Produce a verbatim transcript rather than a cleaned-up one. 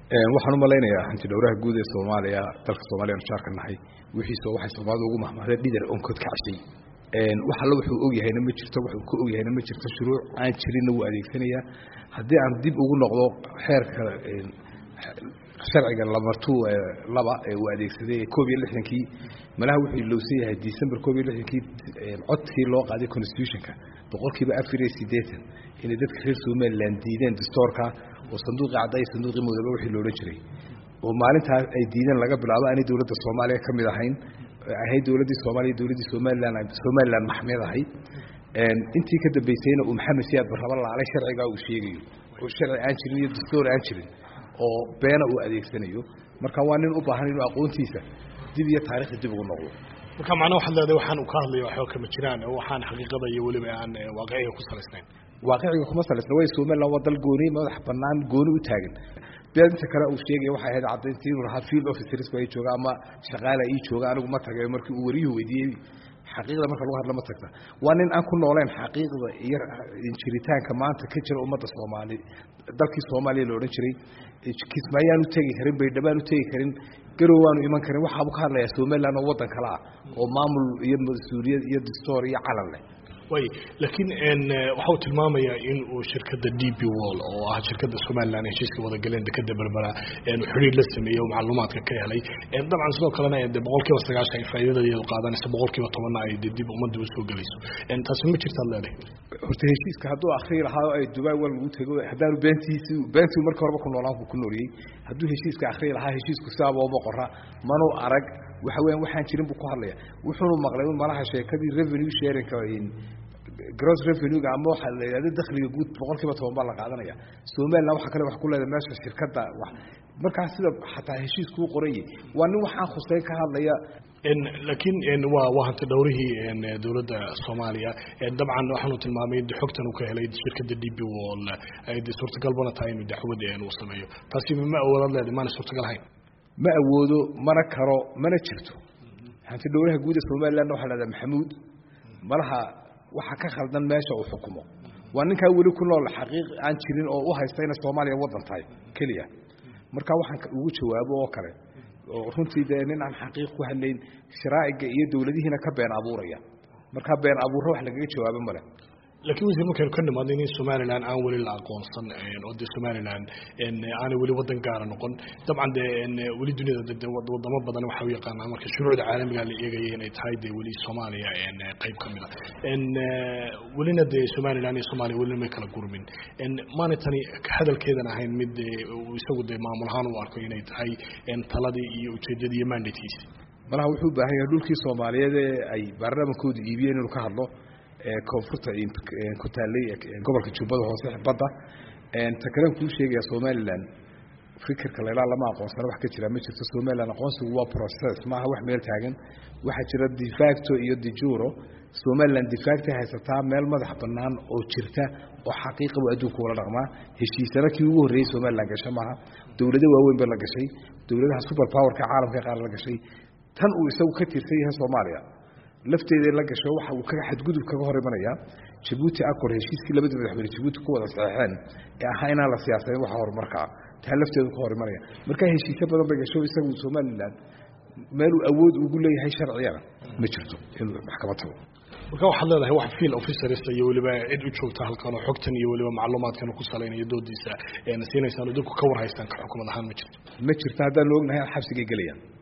waxaan u maleynayaa hanti dhowraha guud ee Soomaaliya dalka Soomaaliya aan shaarka nahay wixii soo waxay Soomaalidu ugu mahmaday dhidar on kod ka cashay een waxa la wuxuu og yahay ma jirto wuxuu ku og yahay ma jirto shuruuc aan jirin uu adeegsanaya hadii aan dib ugu noqdo xeerka een sharciga lamartu laba ee uu adeegsaday koob iyo lixdan-kii malaha wuxuu loo yahay December koob iyo lixdan-kii codkii loo qaaday constitution-ka boqolkiiba afar iyo siddeetan in dadka reer Soomaaliland diideen dastuurka oo sanduuqa caday sanduuqii muddo wixii loo oran jiray oo maalintaas ay diideen laga bilaabo aan dawladda Soomaaliya kamid ahayn ahay dawladda Soomaaliya dawladda Soomaaliland Soomaaliland maxmed ahay een intii ka dambeysayna uu Maxamed Siyaad Barraba la sharciga uu sheegayo oo sharci aan jirin iyo dastuur aan jirin oo beena uu adeegsanayo marka waa nin u baahan inuu aqoontiisa dib iyo taariikhda dib ugu noqdo marka macna waxa leedahay waxaan u ka hadlayo waxa kama jiraan oo waxaan xaqiiqada iyo waliba aan waaqiciga ku salaysnayn waaqiciga kuma salaysna way Soomaaliland wadal gooni madax banaan gooni u taagan beenta kale uu sheegay waxa ahayd cadayntii inuu raha field officers bay jooga ama shaqaale ay jooga anigu ma tagay markii uu wariyay weydiiyay xaqiiqada marka lagu hadlo ma tagta waa nin aan ku nooleen xaqiiqada iyo jiritaanka maanta ka jira ummadda Soomaaliya dalkii Soomaaliya loo oran jiray kismayaan u tagi karin bay dhabaan u tagi karin garowaan u iman karin waxa uu ka hadlayaa Soomaaliland oo wadan kale ah oo maamul iyo mas'uuliyad iyo dastuur iyo calan leh way laakiin in waxa uu tilmaamayaa in uu shirkadda D P World oo ah shirkadda Soomaaliland ee heshiiska wada galeen dekada berbera in xiriir la sameeyo macluumaadka ka helay in dabcan sidoo kalena ay boqolkiiba sagaashan faa'iidada ay qaadanayso boqolkiiba toban ay dib ummadda u soo galayso in taas ma jirta leedahay horta heshiiska hadduu akhriir ahaa ay Dubai wal ugu tago hadaan beentiisi beentii markii horeba ku noolaan ku nooliyay hadduu heshiiska akhriir ahaa heshiisku saab oo boqora mano arag waxa weeyaan waxaan jirin buu ku hadlaya wuxuu maqlay in malaha sheekadii revenue sharing ka in gross revenue ga ama waxa la yiraahdo dakhliga guud boqolkiiba toban baa la qaadanaya Soomaaliland waxa kale wax ku leedahay meesha shirkadda wax marka sida xataa heshiisku qorayay waa nin waxa khusay ka hadlaya in laakiin in waa waxa dowrihii in dawladda Soomaaliya dabcan waxaanu tilmaamay xogtan uu ka helay shirkadda D P World ay suurtagal bana tahay in dacwad ay uu sameeyo taasi ma awoodan leedahay ma suurtagal hayn ma awoodo mana karo mana jirto hanti dowlaha guud ee Soomaaliland waxa la yiraahdaa Maxamuud malaha waxa ka khaldan meesha uu xukumo waa ninka wali ku nool xaqiiq aan jirin oo u haystayna Soomaaliya wadan tahay kaliya marka waxaan ugu jawaabo oo kale oo runtii nin aan xaqiiq ku hadlayn sharaa'iga iyo dawladihiina ka been abuuraya marka been abuuro wax laga jawaabo male laakiin wasiir markay ka nimaadeen in Soomaaliland aan wali la aqoonsan oo de Soomaaliland in aan wali wadan gaar noqon dabcan de wali dunida wadamo badan waxa uu yaqaan marka shuruucda caalamiga la eegayay inay tahay de wali Soomaaliya in qayb kamid ah in walina de Soomaaliland iyo Soomaaliya wali ma kala gurmin in maantani hadalkeedan ahayn mid isagu de maamul ahaan u arko inay tahay in taladii iyo ujeedadii iyo mandate-kiisa malaha wuxuu baahan yahay dhulkii Soomaaliyeed ay baarlamaankooda iibiyeen inuu ka hadlo koonfurta ku taalay gobolka Jubbada Hoose badda een takaran ku sheegaya Soomaaliland fikirka la ilaa lama aqoonsan wax ka jira ma jirto Soomaaliland aqoonsigu waa process ma aha wax meel taagan waxa jira de facto iyo de jure Soomaaliland de facto haysataa meel madax banaan oo jirta oo xaqiiqo oo adduunka wala dhaqma heshiisana kii ugu horeeyay Soomaaliland gashay maaha dawladda waaweyn baa la gashay dawladaha super power ka caalamka qaar la gashay tan uu isagu ka tirsan yahay Soomaaliya lafteeda la gasho waxa uu kaga xadgudub kaga hor imanaya Djibouti akor heshiiskii labada madaxweyne Djibouti ku wada saxeexeen ee ahayna la siyaasadeyn waxa horumarka taa lafteeda ku hor imanaya marka heshiisyo badan bay gasho isagu Soomaaliland meel uu awood ugu leeyahay sharciyada ma jirto in maxkamadda marka waxa leedahay wax field officers iyo waliba cid u joogta halkan oo xogtan iyo waliba macluumaadkan ku saleynayo doodiisa ee siinaysan dadku ka war haystaan ka xukuumad ahaan ma jirto ma jirto hadaan ognahay xabsiga galayaan